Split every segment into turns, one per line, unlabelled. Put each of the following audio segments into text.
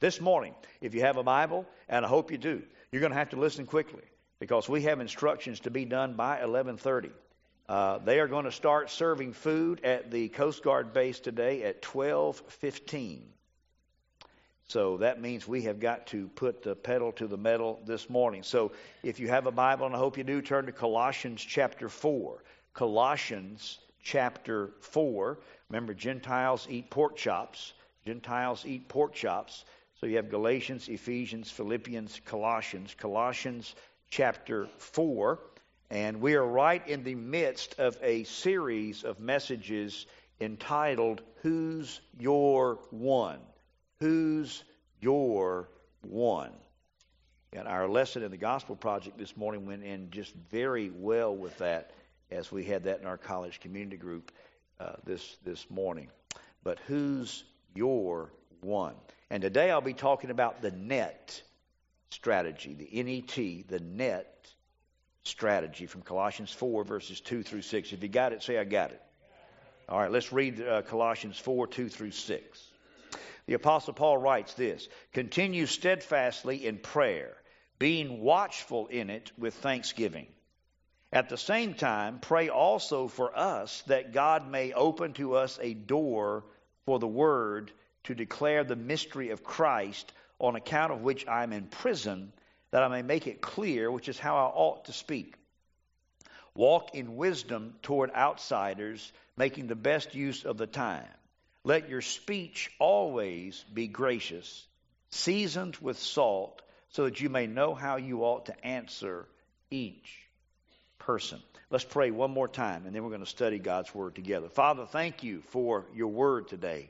This morning, if you have a Bible, and I hope you do, you're going to have to listen quickly because we have instructions to be done by 11:30. They are going to start serving food at the Coast Guard base today at 12:15. So that means we have got to put the pedal to the metal this morning. So if you have a Bible, and I hope you do, turn to Colossians chapter 4. Colossians chapter 4. Remember, Gentiles eat pork chops. Gentiles eat pork chops. So you have Galatians, Ephesians, Philippians, Colossians. Colossians chapter 4. And we are right in the midst of a series of messages entitled, Who's Your One? Who's your one? And our lesson in the Gospel Project this morning went in just very well with that as we had that in our college community group this morning. But who's your one? And today I'll be talking about the NET strategy, the N-E-T, the NET strategy from Colossians 4 verses 2 through 6. If you got it, say I got it. All right, let's read Colossians 4, 2 through 6. The Apostle Paul writes this: continue steadfastly in prayer, being watchful in it with thanksgiving. At the same time, pray also for us that God may open to us a door for the word to declare the mystery of Christ, on account of which I am in prison, that I may make it clear, which is how I ought to speak. Walk in wisdom toward outsiders, making the best use of the time. Let your speech always be gracious, seasoned with salt, so that you may know how you ought to answer each person. Let's pray one more time, and then we're going to study God's Word together. Father, thank you for your Word today.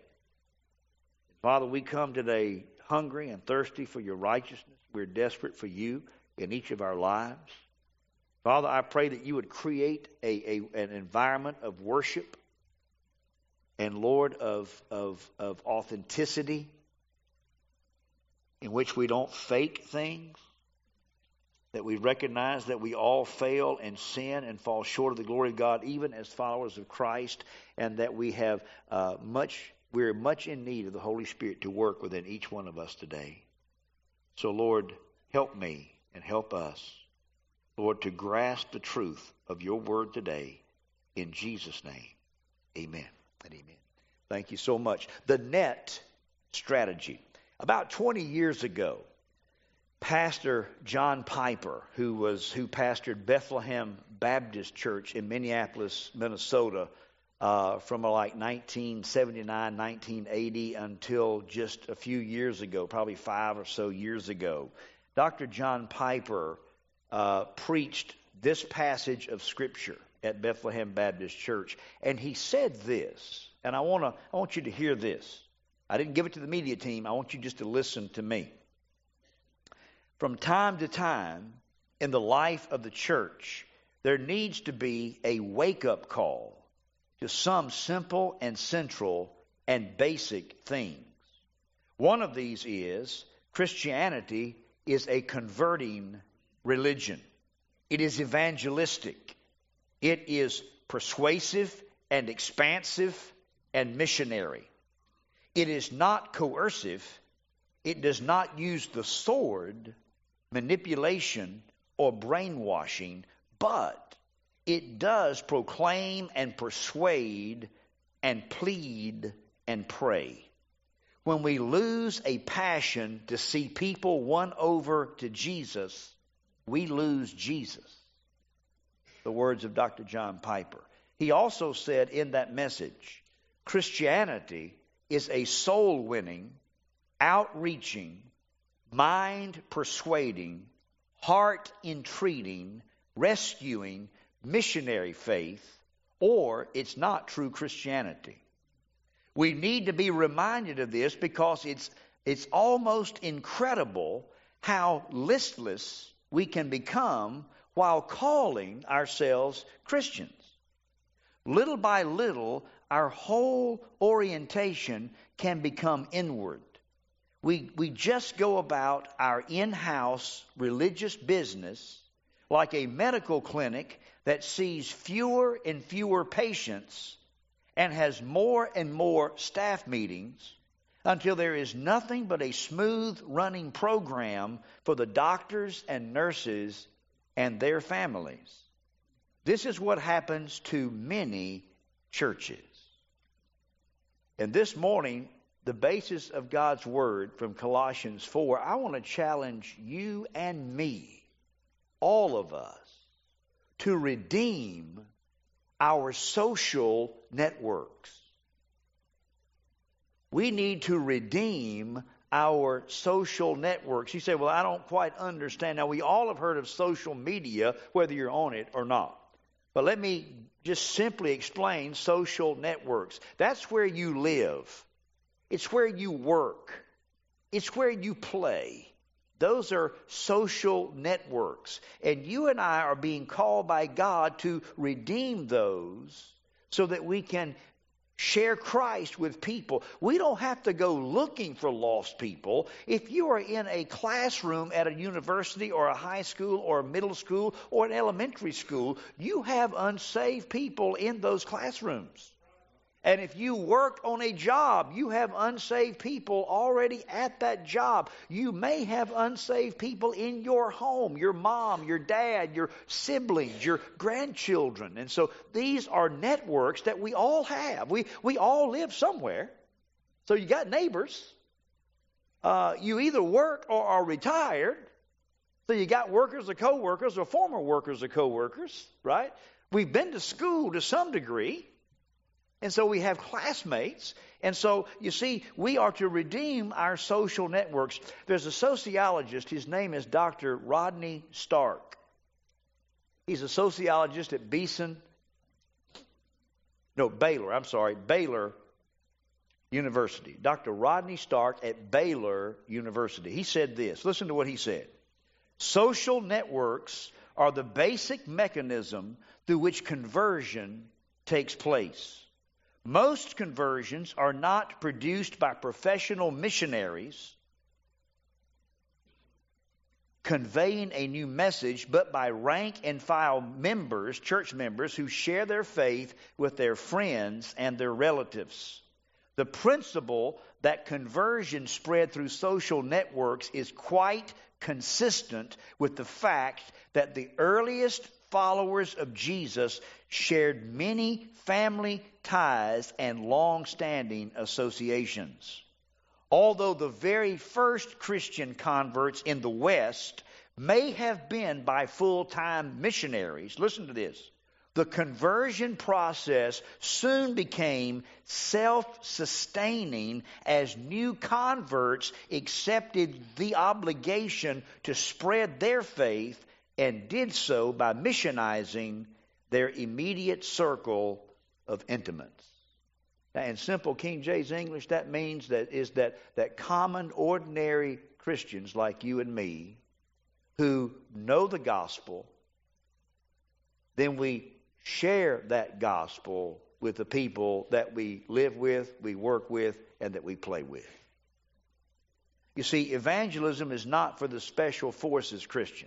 Father, we come today hungry and thirsty for your righteousness. We're desperate for you in each of our lives. Father, I pray that you would create an environment of worship and, Lord, of authenticity in which we don't fake things, that we recognize that we all fail and sin and fall short of the glory of God, even as followers of Christ, and that we have we're much in need of the Holy Spirit to work within each one of us today. So, Lord, help me and help us, Lord, to grasp the truth of your word today. In Jesus' name, amen and amen. Thank you so much. The NET strategy. About 20 years ago, Pastor John Piper, who pastored Bethlehem Baptist Church in Minneapolis, Minnesota, from like 1979, 1980 until just a few years ago, probably 5 or so years ago, Dr. John Piper preached this passage of Scripture at Bethlehem Baptist Church, and he said this, and I want you to hear this. I didn't give it to the media team. I want you just to listen to me. From time to time in the life of the church, there needs to be a wake-up call to some simple and central and basic things. One of these is Christianity is a converting religion. It is evangelistic. It is persuasive and expansive and missionary. It is not coercive. It does not use the sword, manipulation, or brainwashing, but it does proclaim and persuade and plead and pray. When we lose a passion to see people won over to Jesus, we lose Jesus. The words of Dr. John Piper. He also said in that message, Christianity is a soul-winning, outreaching, mind-persuading, heart-entreating, rescuing, missionary faith, or it's not true Christianity. We need to be reminded of this because it's almost incredible how listless we can become while calling ourselves Christians. Little by little, our whole orientation can become inward. We just go about our in-house religious business like a medical clinic that sees fewer and fewer patients and has more and more staff meetings, until there is nothing but a smooth running program for the doctors and nurses and their families. This is what happens to many churches. And this morning, the basis of God's Word from Colossians 4, I want to challenge you and me, all of us, to redeem our social networks. We need to redeem our social networks. You say, well, I don't quite understand. Now, we all have heard of social media, whether you're on it or not. But let me just simply explain social networks. That's where you live. It's where you work. It's where you play. Those are social networks. And you and I are being called by God to redeem those so that we can share Christ with people. We don't have to go looking for lost people. If you are in a classroom at a university or a high school or a middle school or an elementary school, you have unsaved people in those classrooms. And if you work on a job, you have unsaved people already at that job. You may have unsaved people in your home, your mom, your dad, your siblings, your grandchildren. And so these are networks that we all have. We all live somewhere. So you got neighbors. You either work or are retired. So you got workers or co-workers or former workers or co-workers, right? We've been to school to some degree. And so we have classmates. And so, you see, we are to redeem our social networks. There's a sociologist. His name is Dr. Rodney Stark. He's a sociologist at Baylor University. Dr. Rodney Stark at Baylor University. He said this. Listen to what he said. Social networks are the basic mechanism through which conversion takes place. Most conversions are not produced by professional missionaries conveying a new message, but by rank and file members, church members, who share their faith with their friends and their relatives. The principle that conversion spread through social networks is quite consistent with the fact that the earliest followers of Jesus shared many family ties and long-standing associations. Although the very first Christian converts in the West may have been by full-time missionaries, listen to this, the conversion process soon became self-sustaining as new converts accepted the obligation to spread their faith and did so by missionizing their immediate circle of intimates. Now, in simple King James English, that means that common, ordinary Christians like you and me who know the gospel, then we share that gospel with the people that we live with, we work with, and that we play with. You see, evangelism is not for the special forces Christian.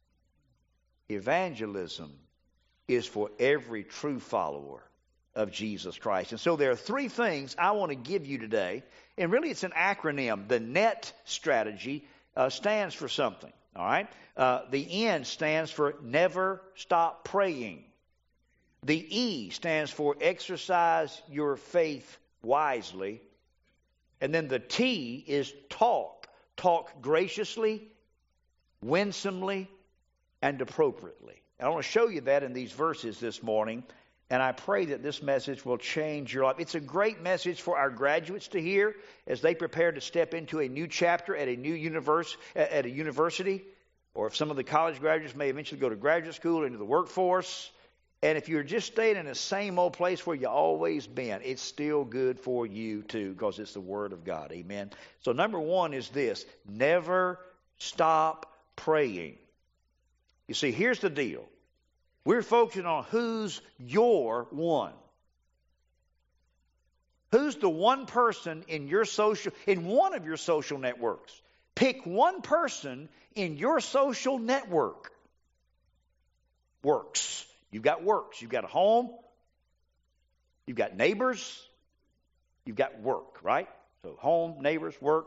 Evangelism is for every true follower of Jesus Christ. And so there are three things I want to give you today. And really it's an acronym. The NET strategy stands for something. All right? The N stands for never stop praying. The E stands for exercise your faith wisely. And then the T is talk. Talk graciously, winsomely, and appropriately. And I want to show you that in these verses this morning. And I pray that this message will change your life. It's a great message for our graduates to hear as they prepare to step into a new chapter at a new university. Or if some of the college graduates may eventually go to graduate school, into the workforce. And if you're just staying in the same old place where you've always been, it's still good for you too, because it's the Word of God. Amen. So number one is this: never stop praying. You see, here's the deal. We're focusing on who's your one. Who's the one person in one of your social networks? Pick one person in your social network. Works. You've got works. You've got a home. You've got neighbors. You've got work, right? So home, neighbors, work,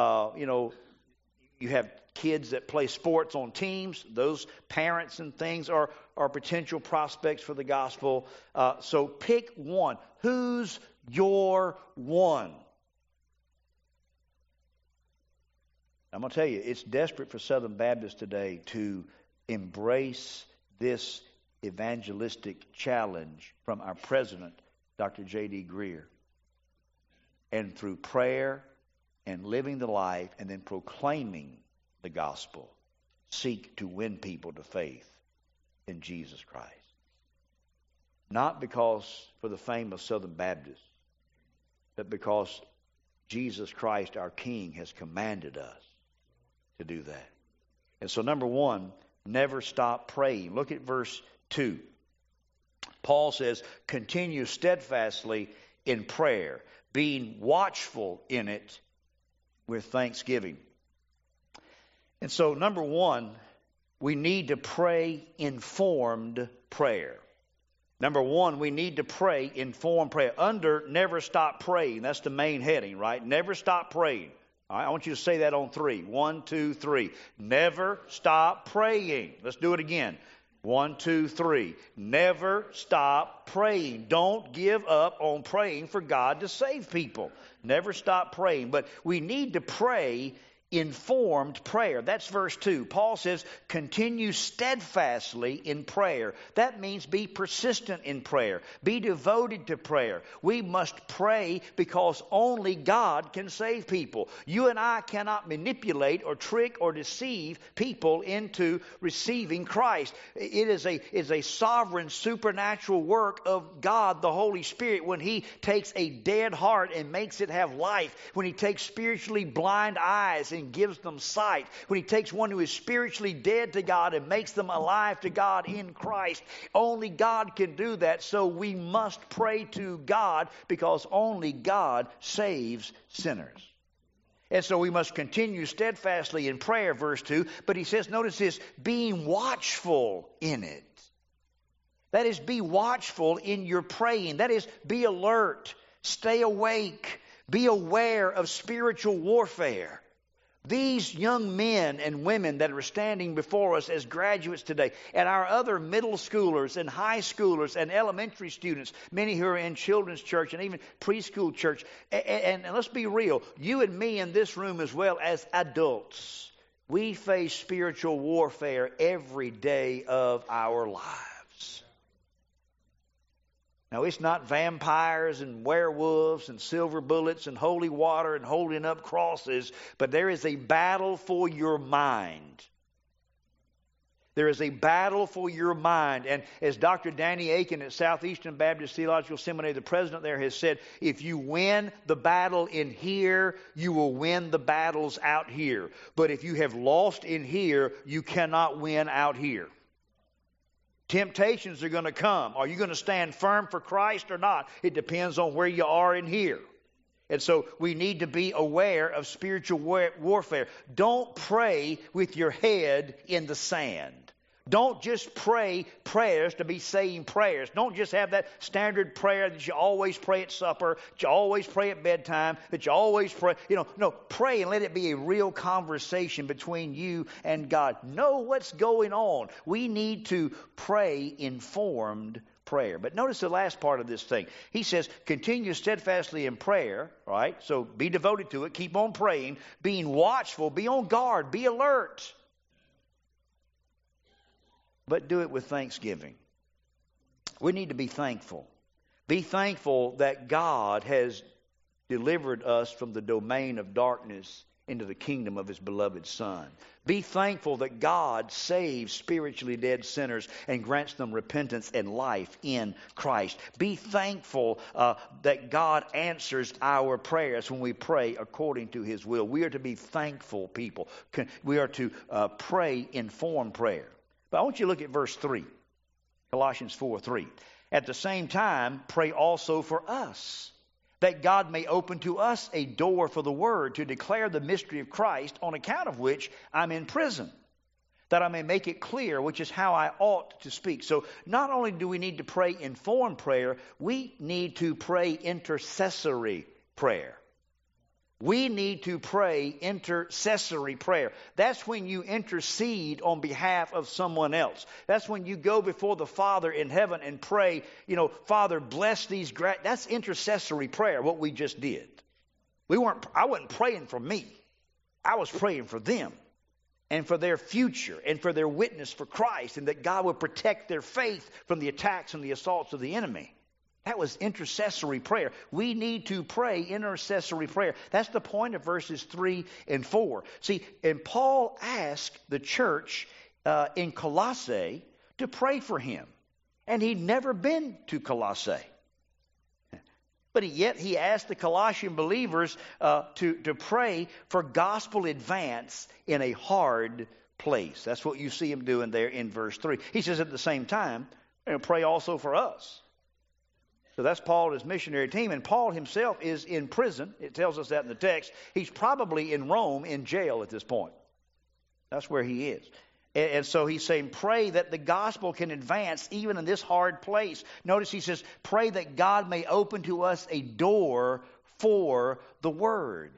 you have kids that play sports on teams. Those parents and things are potential prospects for the gospel. So pick one. Who's your one? I'm going to tell you, it's desperate for Southern Baptists today to embrace this evangelistic challenge from our president, Dr. J.D. Greer. And through prayer and living the life and then proclaiming the gospel, seek to win people to faith in Jesus Christ. Not because for the fame of Southern Baptists, but because Jesus Christ, our King, has commanded us to do that. And so, number one, never stop praying. Look at verse 2. Paul says, continue steadfastly in prayer, being watchful in it with thanksgiving. And so, number one, we need to pray informed prayer. Number one, we need to pray informed prayer. Under never stop praying. That's the main heading, right? Never stop praying. All right, I want you to say that on 3. 1, 2, 3. Never stop praying. Let's do it again. 1, 2, 3. Never stop praying. Don't give up on praying for God to save people. Never stop praying. But we need to pray informed prayer. That's verse 2. Paul says, continue steadfastly in prayer. That means be persistent in prayer. Be devoted to prayer. We must pray because only God can save people. You and I cannot manipulate or trick or deceive people into receiving Christ. It is a sovereign, supernatural work of God, the Holy Spirit, when He takes a dead heart and makes it have life. When He takes spiritually blind eyes and gives them sight. When He takes one who is spiritually dead to God and makes them alive to God in Christ. Only God can do that. So we must pray to God because only God saves sinners. And so we must continue steadfastly in prayer, verse 2. But he says, notice this, being watchful in it. That is, be watchful in your praying. That is, be alert. Stay awake. Be aware of spiritual warfare. These young men and women that are standing before us as graduates today, and our other middle schoolers and high schoolers and elementary students, many who are in children's church and even preschool church, and let's be real, you and me in this room as well as adults, we face spiritual warfare every day of our lives. Now, it's not vampires and werewolves and silver bullets and holy water and holding up crosses, but there is a battle for your mind. There is a battle for your mind. And as Dr. Danny Aiken at Southeastern Baptist Theological Seminary, the president there, has said, if you win the battle in here, you will win the battles out here. But if you have lost in here, you cannot win out here. Temptations are going to come. Are you going to stand firm for Christ or not? It depends on where you are in here. And so we need to be aware of spiritual warfare. Don't pray with your head in the sand. Don't just pray prayers to be saying prayers. Don't just have that standard prayer that you always pray at supper, that you always pray at bedtime, that you always pray. No, pray and let it be a real conversation between you and God. Know what's going on. We need to pray informed prayer. But notice the last part of this thing. He says, continue steadfastly in prayer, right? So be devoted to it. Keep on praying. Being watchful. Be on guard. Be alert. But do it with thanksgiving. We need to be thankful. Be thankful that God has delivered us from the domain of darkness into the kingdom of His beloved Son. Be thankful that God saves spiritually dead sinners and grants them repentance and life in Christ. Be thankful that God answers our prayers when we pray according to His will. We are to be thankful people. We are to pray informed prayer. But I want you to look at verse 3, Colossians 4:3. At the same time, pray also for us, that God may open to us a door for the word to declare the mystery of Christ, on account of which I'm in prison, that I may make it clear, which is how I ought to speak. So not only do we need to pray informed prayer, we need to pray intercessory prayer. We need to pray intercessory prayer. That's when you intercede on behalf of someone else. That's when you go before the Father in heaven and pray, Father, bless these. That's intercessory prayer, what we just did. I wasn't praying for me. I was praying for them and for their future and for their witness for Christ, and that God would protect their faith from the attacks and the assaults of the enemy. That was intercessory prayer. We need to pray intercessory prayer. That's the point of verses 3 and 4. See, and Paul asked the church in Colossae to pray for him. And he'd never been to Colossae. But yet he asked the Colossian believers to pray for gospel advance in a hard place. That's what you see him doing there in verse 3. He says at the same time, pray also for us. So that's Paul and his missionary team. And Paul himself is in prison. It tells us that in the text. He's probably in Rome in jail at this point. That's where he is. And so he's saying, pray that the gospel can advance even in this hard place. Notice he says, pray that God may open to us a door for the word.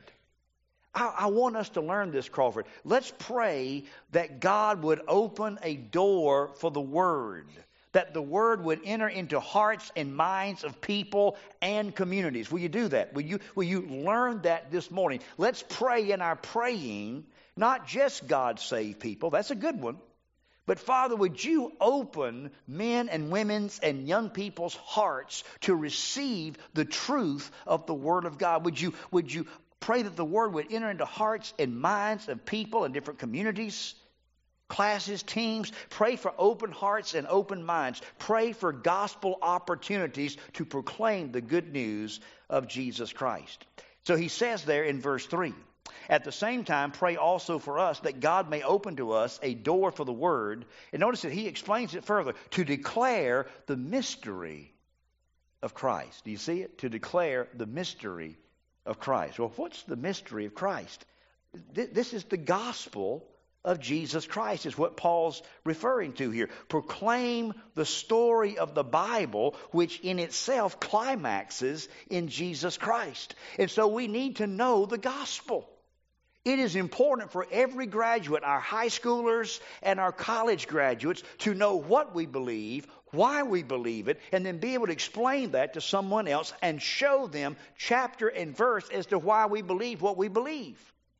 I want us to learn this, Crawford. Let's pray that God would open a door for the word. That the word would enter into hearts and minds of people and communities. Will you do that? Will you learn that this morning? Let's pray in our praying, not just God save people. That's a good one. But Father, would you open men and women's and young people's hearts to receive the truth of the Word of God? Would you pray that the Word would enter into hearts and minds of people in different communities? Classes, teams, pray for open hearts and open minds. Pray for gospel opportunities to proclaim the good news of Jesus Christ. So he says there in verse 3, at the same time, pray also for us that God may open to us a door for the word. And notice that he explains it further, to declare the mystery of Christ. Do you see it? To declare the mystery of Christ. Well, what's the mystery of Christ? This is the gospel of Jesus Christ is what Paul's referring to here. Proclaim the story of the Bible, which in itself climaxes in Jesus Christ. And so we need to know the gospel. It is important for every graduate, our high schoolers and our college graduates, to know what we believe, why we believe it, and then be able to explain that to someone else and show them chapter and verse as to why we believe what we believe.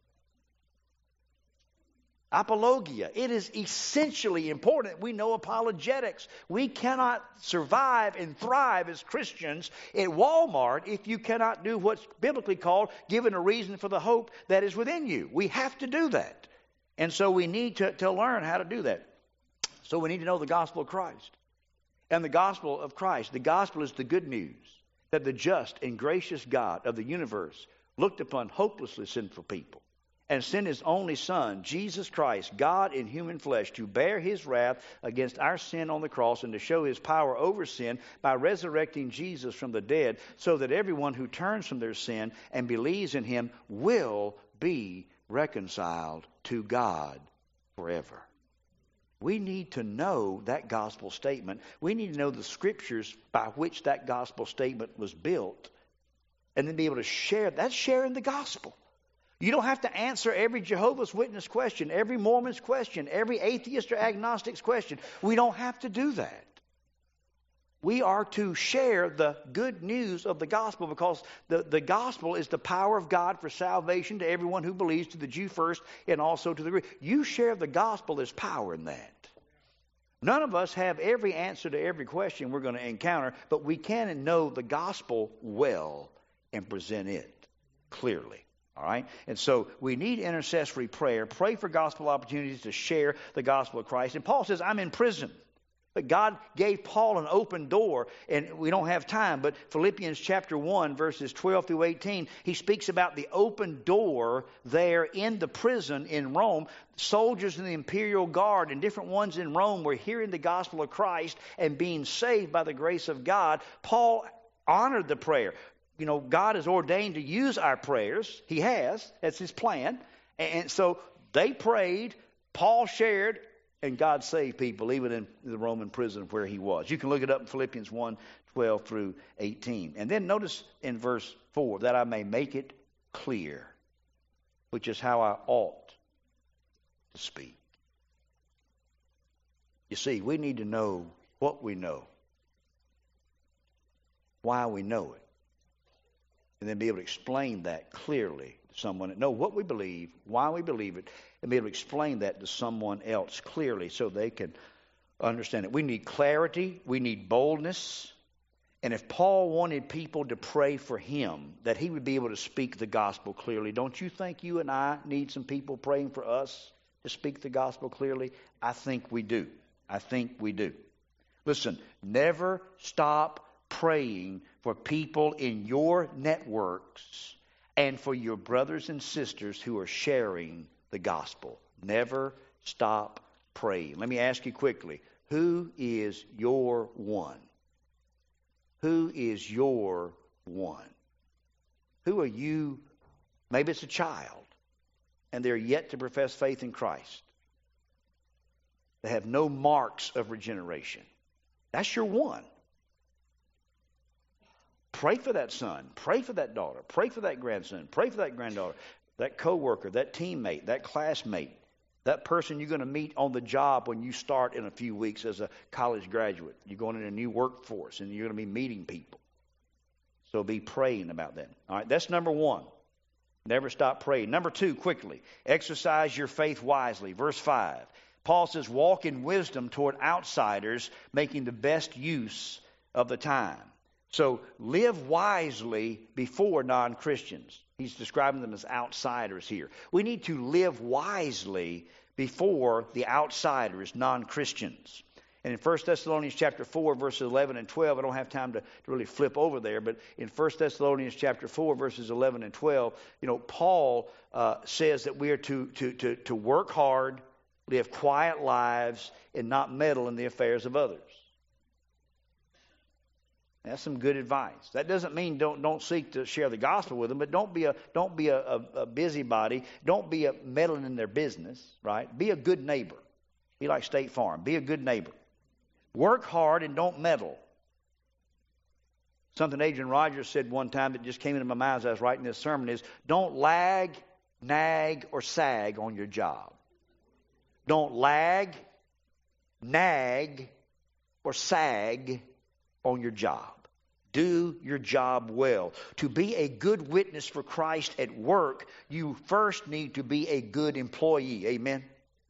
Apologia. It is essentially important. We know apologetics. We cannot survive and thrive as Christians at Walmart if you cannot do what's biblically called giving a reason for the hope that is within you. We have to do that. And so we need to learn how to do that. So we need to know the gospel of Christ. And the gospel of Christ, the gospel is the good news that the just and gracious God of the universe looked upon hopelessly sinful people and sent his only Son, Jesus Christ, God in human flesh, to bear his wrath against our sin on the cross and to show his power over sin by resurrecting Jesus from the dead, so that everyone who turns from their sin and believes in him will be reconciled to God forever. We need to know that gospel statement. We need to know the scriptures by which that gospel statement was built, and then be able to share. That's sharing the gospel. You don't have to answer every Jehovah's Witness question, every Mormon's question, every atheist or agnostic's question. We don't have to do that. We are to share the good news of the gospel, because the gospel is the power of God for salvation to everyone who believes, to the Jew first and also to the Greek. You share the gospel, there's power in that. None of us have every answer to every question we're going to encounter, but we can know the gospel well and present it clearly. All right? And so we need intercessory prayer. Pray for gospel opportunities to share the gospel of Christ. And Paul says, I'm in prison. But God gave Paul an open door, and we don't have time, but Philippians chapter 1, verses 12 through 18, he speaks about the open door there in the prison in Rome. Soldiers in the imperial guard and different ones in Rome were hearing the gospel of Christ and being saved by the grace of God. Paul honored the prayer. You know, God has ordained to use our prayers. He has. That's his plan. And so they prayed, Paul shared, and God saved people, even in the Roman prison where he was. You can look it up in Philippians 1, 12 through 18. And then notice in verse 4, that I may make it clear. which is how I ought to speak. You see, we need to know what we know, why we know it, and then be able to explain that clearly to someone. Know what we believe, why we believe it, and be able to explain that to someone else clearly so they can understand it. We need clarity. We need boldness. And if Paul wanted people to pray for him, that he would be able to speak the gospel clearly, don't you think you and I need some people praying for us to speak the gospel clearly? I think we do. I think we do. Listen, never stop praying for people in your networks and for your brothers and sisters who are sharing the gospel. Never stop praying. Let me ask you quickly, who is your one? Who is your one? Who are you? Maybe it's a child, and they're yet to profess faith in Christ. They have no marks of regeneration. That's your one. Pray for that son. Pray for that daughter. Pray for that grandson. Pray for that granddaughter, that coworker, that teammate, that classmate, that person you're going to meet on the job when you start in a few weeks as a college graduate. You're going in a new workforce, and you're going to be meeting people. So be praying about them. All right, that's number one. Never stop praying. Number two, quickly, exercise your faith wisely. Verse 5. Paul says, walk in wisdom toward outsiders, making the best use of the time. So live wisely before non-Christians. He's describing them as outsiders here. We need to live wisely before the outsiders, non-Christians. And in 1 Thessalonians chapter 4, verses 11 and 12, I don't have time to really flip over there, but in 1 Thessalonians chapter 4, verses 11 and 12, Paul says that we are to work hard, live quiet lives, and not meddle in the affairs of others. That's some good advice. That doesn't mean don't seek to share the gospel with them, but don't be a busybody. Don't be a meddling in their business, right? Be a good neighbor. Be like State Farm. Be a good neighbor. Work hard and don't meddle. Something Adrian Rogers said one time that just came into my mind as I was writing this sermon is, don't lag, nag, or sag on your job. Don't lag, nag, or sag on your job. Do your job well. To be a good witness for Christ at work, you first need to be a good employee. Amen?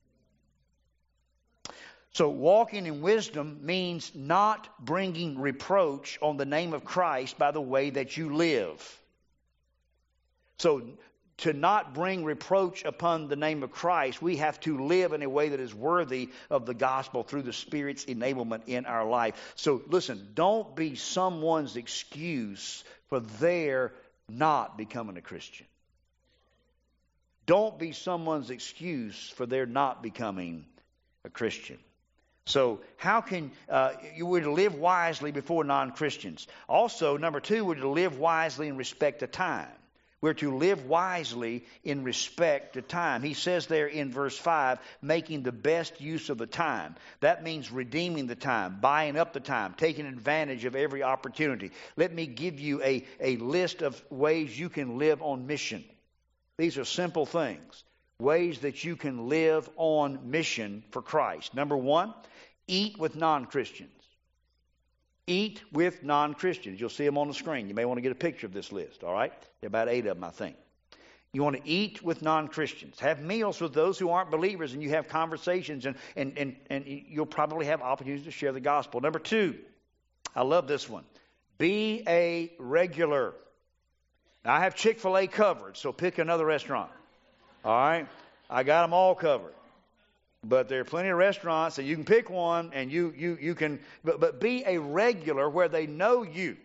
So walking in wisdom means not bringing reproach on the name of Christ by the way that you live. So to not bring reproach upon the name of Christ, we have to live in a way that is worthy of the gospel through the Spirit's enablement in our life. So listen, don't be someone's excuse for their not becoming a Christian. Don't be someone's excuse for their not becoming a Christian. So how can you were to live wisely before non-Christians? Also, number two, we're to live wisely in respect to time. We're to live wisely in respect to time. He says there in verse 5, making the best use of the time. That means redeeming the time, buying up the time, taking advantage of every opportunity. Let me give you a list of ways you can live on mission. These are simple things. Ways that you can live on mission for Christ. Number one, eat with non-Christians. Eat with non-Christians. You'll see them on the screen. You may want to get a picture of this list, all right? There are about 8 of them, I think. You want to eat with non-Christians. Have meals with those who aren't believers, and you have conversations, and you'll probably have opportunities to share the gospel. Number two, I love this one. Be a regular. Now, I have Chick-fil-A covered, so pick another restaurant. All right? I got them all covered. But there are plenty of restaurants that you can pick one, and you can, but be a regular where they know you.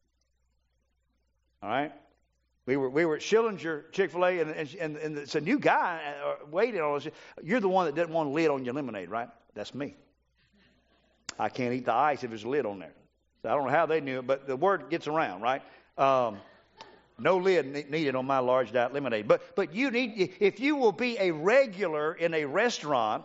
All right? We were at Schillinger Chick-fil-A, and it's a new guy waiting on us. You're the one that doesn't want a lid on your lemonade, right? That's me. I can't eat the ice if there's a lid on there. So I don't know how they knew it, but the word gets around, right? No lid needed on my large diet lemonade. But you need, if you will be a regular in a restaurant,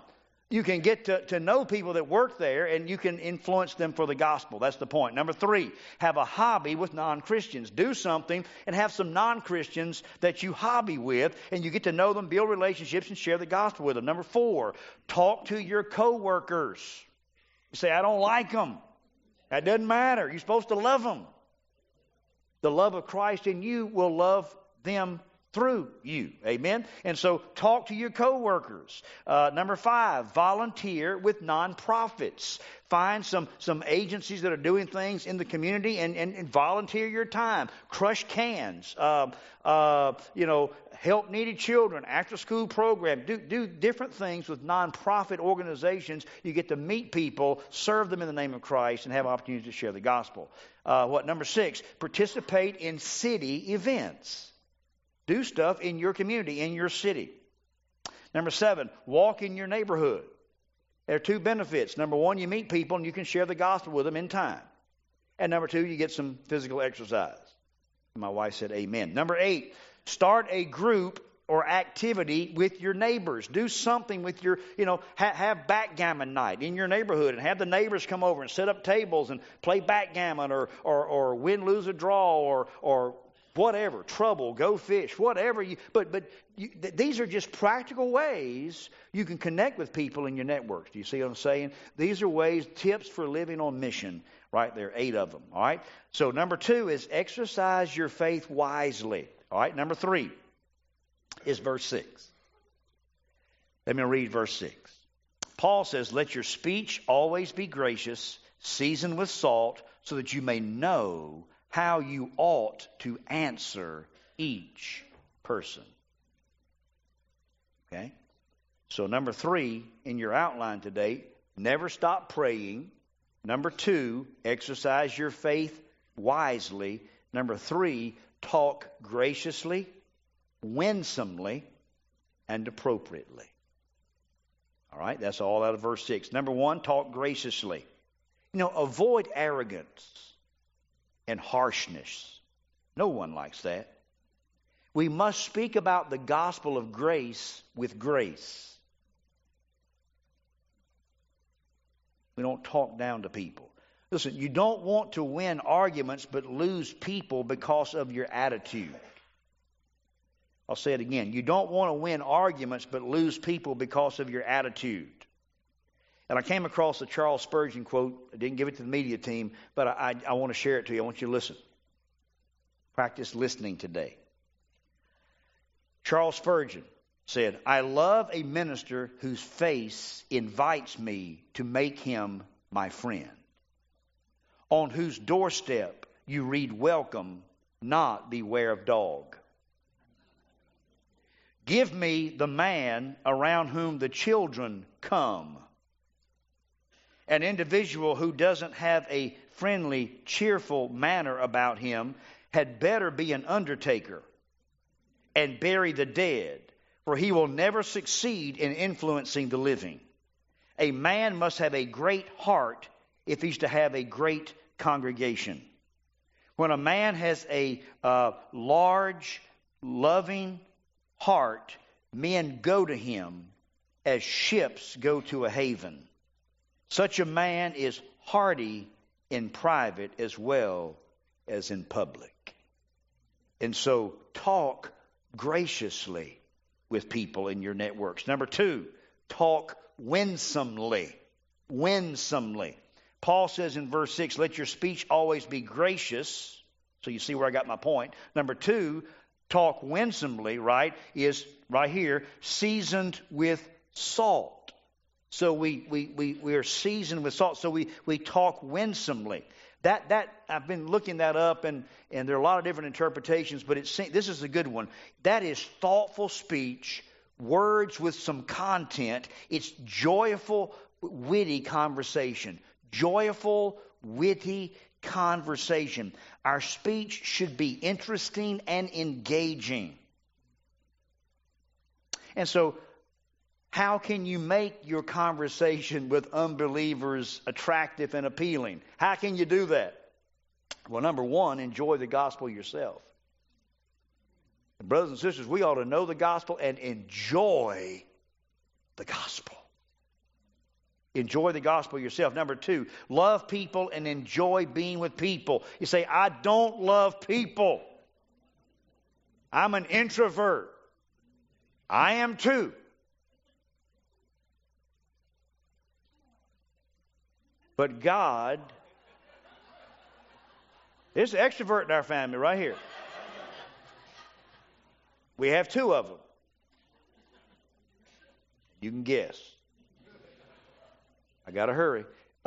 You can get to know people that work there, and you can influence them for the gospel. That's the point. Number 3, have a hobby with non-Christians. Do something and have some non-Christians that you hobby with, and you get to know them, build relationships, and share the gospel with them. Number 4, talk to your co-workers. You say, I don't like them. That doesn't matter. You're supposed to love them. The love of Christ in you will love them through you. Amen? And so talk to your co-workers. Number 5, volunteer with nonprofits. Find some agencies that are doing things in the community and volunteer your time. Crush cans. Help needy children. After school program. Do different things with nonprofit organizations. You get to meet people, serve them in the name of Christ, and have opportunities to share the gospel. Number 6, participate in city events. Do stuff in your community, in your city. Number 7, walk in your neighborhood. There are 2 benefits. Number 1, you meet people and you can share the gospel with them in time. And number 2, you get some physical exercise. My wife said amen. Number 8, start a group or activity with your neighbors. Do something with your, have backgammon night in your neighborhood and have the neighbors come over and set up tables and play backgammon or win, lose, or draw or whatever, trouble, go fish, whatever. These are just practical ways you can connect with people in your networks. Do you see what I'm saying? These are ways, tips for living on mission. Right there, 8 of them. All right. So number 2 is exercise your faith wisely. All right. Number 3 is verse 6. Let me read verse 6. Paul says, let your speech always be gracious, seasoned with salt, so that you may know how you ought to answer each person. Okay? So number 3 in your outline today, never stop praying. Number 2, exercise your faith wisely. Number 3, talk graciously, winsomely, and appropriately. All right, that's all out of verse 6. Number 1, talk graciously. Avoid arrogance and harshness. No one likes that. We must speak about the gospel of grace with grace. We don't talk down to people. Listen, you don't want to win arguments but lose people because of your attitude. I'll say it again. You don't want to win arguments but lose people because of your attitude. And I came across a Charles Spurgeon quote. I didn't give it to the media team, but I want to share it to you. I want you to listen. Practice listening today. Charles Spurgeon said, I love a minister whose face invites me to make him my friend, on whose doorstep you read welcome, not beware of dog. Give me the man around whom the children come. An individual who doesn't have a friendly, cheerful manner about him had better be an undertaker and bury the dead, for he will never succeed in influencing the living. A man must have a great heart if he's to have a great congregation. When a man has a large, loving heart, men go to him as ships go to a haven. Such a man is hearty in private as well as in public. And so talk graciously with people in your networks. Number 2, talk winsomely. Winsomely. Paul says in verse 6, let your speech always be gracious. So you see where I got my point. Number 2, talk winsomely, right, is right here, seasoned with salt. So we are seasoned with salt. So we talk winsomely. That I've been looking that up, and there are a lot of different interpretations, but this is a good one. That is thoughtful speech, words with some content. It's joyful, witty conversation. Joyful, witty conversation. Our speech should be interesting and engaging. And so, how can you make your conversation with unbelievers attractive and appealing? How can you do that? Well, number 1, enjoy the gospel yourself. Brothers and sisters, we ought to know the gospel and enjoy the gospel. Enjoy the gospel yourself. Number 2, love people and enjoy being with people. You say, I don't love people. I'm an introvert. I am too. But God, there's an extrovert in our family right here. We have 2 of them. You can guess. I got to hurry.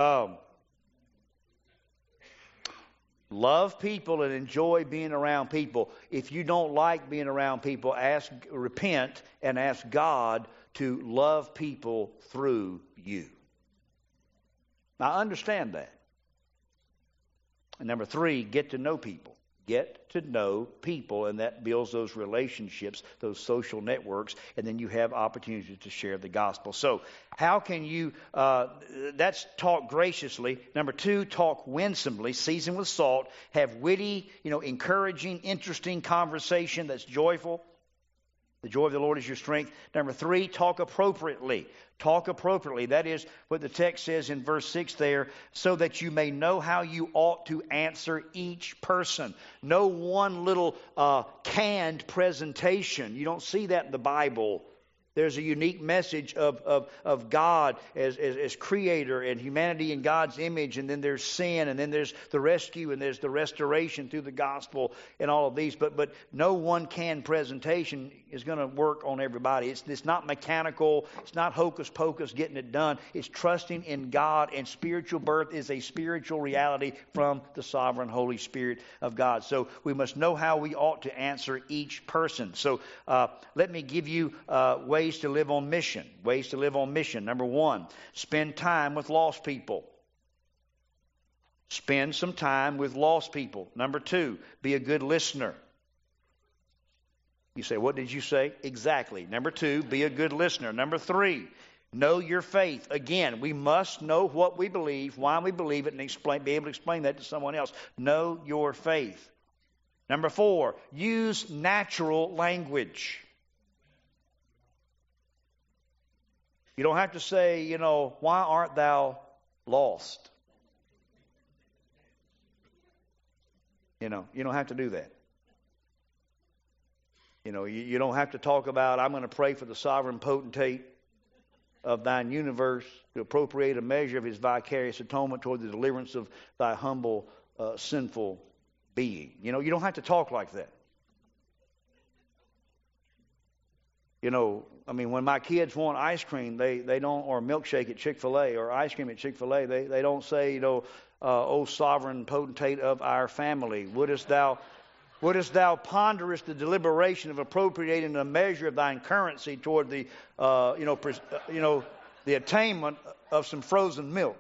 Love people and enjoy being around people. If you don't like being around people, repent and ask God to love people through you. Now, understand that. And number 3, get to know people. Get to know people, and that builds those relationships, those social networks, and then you have opportunities to share the gospel. So how can you, that's talk graciously. Number 2, talk winsomely, season with salt, have witty, encouraging, interesting conversation that's joyful. The joy of the Lord is your strength. Number 3, talk appropriately. Talk appropriately. That is what the text says in verse 6 there, so that you may know how you ought to answer each person. No one little canned presentation. You don't see that in the Bible. There's a unique message of God as creator and humanity in God's image, and then there's sin, and then there's the rescue, and there's the restoration through the gospel and all of these. But no one can presentation is going to work on everybody. It's not mechanical. It's not hocus pocus getting it done. It's trusting in God, and spiritual birth is a spiritual reality from the sovereign Holy Spirit of God. So we must know how we ought to answer each person. So let me give you ways to live on mission. Ways to live on mission. Number 1, spend time with lost people. Spend some time with lost people. Number 2, be a good listener. You say, what did you say? Exactly. Number 2, be a good listener. Number 3, know your faith. Again, we must know what we believe, why we believe it, and be able to explain that to someone else. Know your faith. Number 4, use natural language. You don't have to say, why art thou lost? You don't have to do that. You don't have to talk about, I'm going to pray for the sovereign potentate of thine universe to appropriate a measure of his vicarious atonement toward the deliverance of thy humble, sinful being. You don't have to talk like that. When my kids want ice cream, they don't, or milkshake at Chick-fil-A, or ice cream at Chick-fil-A, they don't say, O sovereign potentate of our family, wouldest thou ponderest the deliberation of appropriating a measure of thine currency toward the, the attainment of some frozen milk?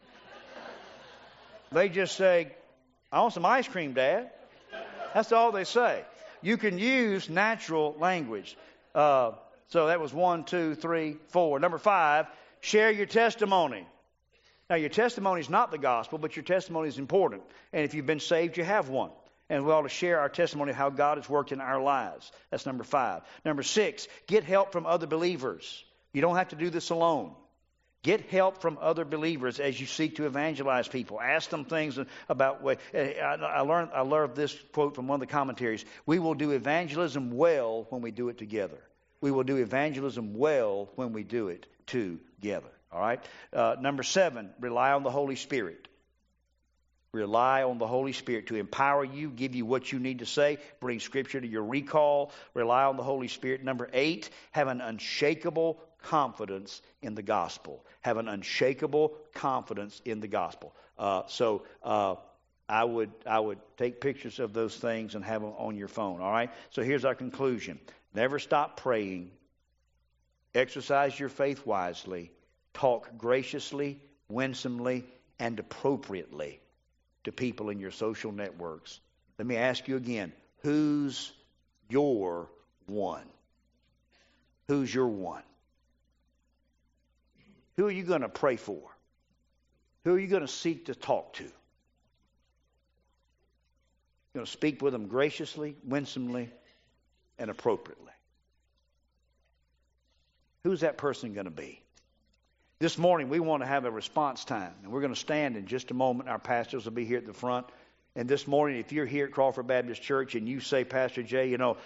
They just say, I want some ice cream, Dad. That's all they say. You can use natural language. So that was 1, 2, 3, 4. Number 5, share your testimony. Now, your testimony is not the gospel, but your testimony is important. And if you've been saved, you have one. And we ought to share our testimony of how God has worked in our lives. That's number 5. Number 6, get help from other believers. You don't have to do this alone. Get help from other believers as you seek to evangelize people. Ask them things about. I learned this quote from one of the commentaries. We will do evangelism well when we do it together. We will do evangelism well when we do it together. All right. Number 7, rely on the Holy Spirit. Rely on the Holy Spirit to empower you, give you what you need to say, bring Scripture to your recall. Rely on the Holy Spirit. Number 8, have an unshakable confidence in the gospel. Have an unshakable confidence in the gospel. So I would take pictures of those things and have them on your phone. All right. So here's our conclusion. Never stop praying. Exercise your faith wisely. Talk graciously, winsomely, and appropriately to people in your social networks. Let me ask you again, who's your one? Who's your one? Who are you going to pray for? Who are you going to seek to talk to? You're going to speak with them graciously, winsomely, and appropriately. Who's that person going to be? This morning, we want to have a response time, and we're going to stand in just a moment. Our pastors will be here at the front. And this morning, if you're here at Crawford Baptist Church and you say, Pastor Jay,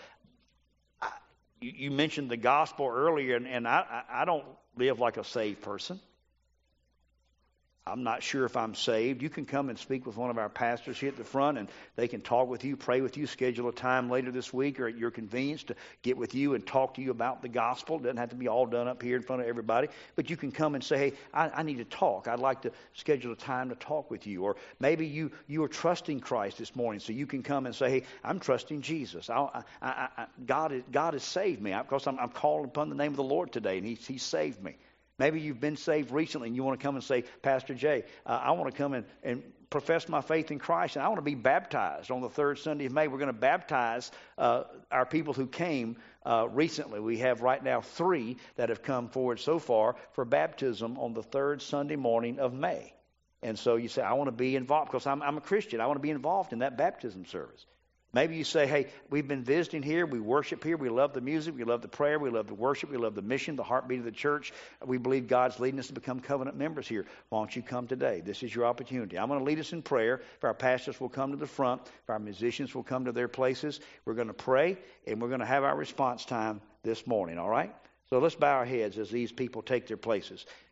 you mentioned the gospel earlier, and I don't live like a saved person. I'm not sure if I'm saved. You can come and speak with one of our pastors here at the front, and they can talk with you, pray with you, schedule a time later this week or at your convenience to get with you and talk to you about the gospel. It doesn't have to be all done up here in front of everybody, but you can come and say, hey, I need to talk. I'd like to schedule a time to talk with you. Or maybe you are trusting Christ this morning, so you can come and say, hey, I'm trusting Jesus. God has saved me because I'm calling upon the name of the Lord today, and He saved me. Maybe you've been saved recently and you want to come and say, Pastor Jay, I want to come and profess my faith in Christ, and I want to be baptized on the third Sunday of May. We're going to baptize our people who came recently. We have right now 3 that have come forward so far for baptism on the third Sunday morning of May. And so you say, I want to be involved because I'm a Christian. I want to be involved in that baptism service. Maybe you say, hey, we've been visiting here, we worship here, we love the music, we love the prayer, we love the worship, we love the mission, the heartbeat of the church. We believe God's leading us to become covenant members here. Why don't you come today? This is your opportunity. I'm going to lead us in prayer. If our pastors will come to the front, if our musicians will come to their places, we're going to pray, and we're going to have our response time this morning, all right? So let's bow our heads as these people take their places.